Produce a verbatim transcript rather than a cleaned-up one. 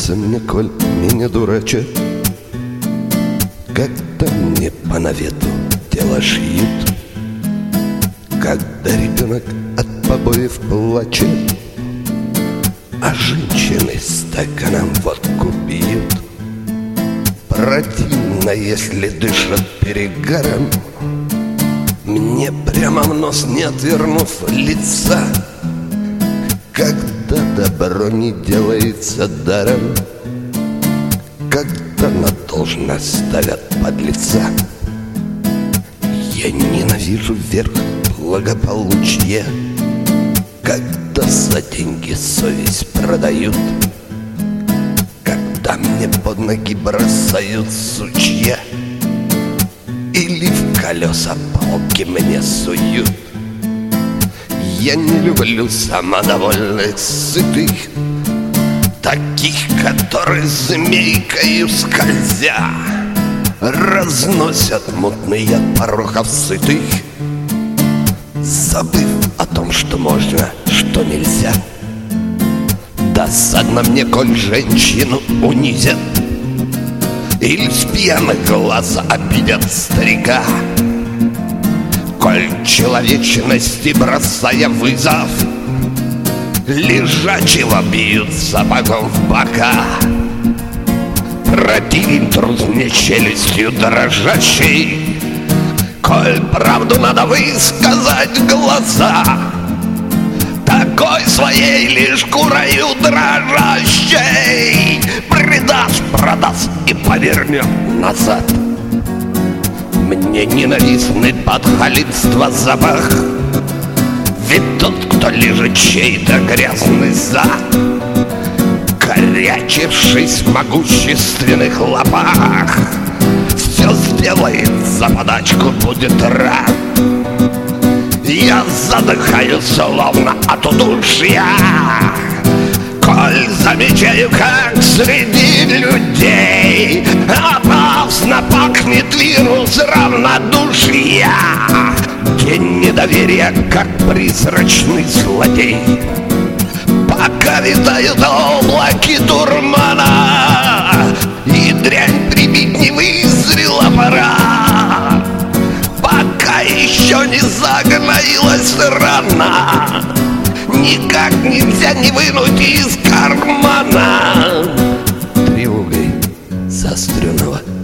нравится мне, коль меня дурачат, когда мне по навету дело шьют, когда ребенок от побоев плачет, а женщины стаканом водку пьют. Противно, если дышат перегаром, мне прямо в нос, не отвернув лица, когда добро не делается даром, когда на должность ставят подлеца. Я ненавижу верх благополучия, когда за деньги совесть продают, когда мне под ноги бросают сучья или в колеса палки мне суют. Я не люблю самодовольных, сытых, таких, которые змейкою скользя разносят мутный от порохов сытых, забыв о том, что можно, что нельзя. Досадно мне, коль женщину унизят или с пьяных глаз обидят старика, коль человечности бросая вызов лежачего бьют сапогом в бока. Противен труд мне челюстью дрожащей, коль правду надо высказать в глаза, такой своей лишь курою дрожащей предаст, продаст и повернет назад. Мне ненавистный подхалимство запах, ведь тот, кто лежит чей-то грязный зад, корячившись в могущественных лапах, все сделает, за подачку будет рад. Я задыхаюсь словно от удушья, коль замечаю, как среди людей опасно пахнет вирус равнодушия. День недоверия, как призрачный злодей, пока витают облаки дурмана, и дрянь прибить не вызрела пора, пока еще не загноилась рана, никак нельзя не вынуть из кармана тревогой заостренного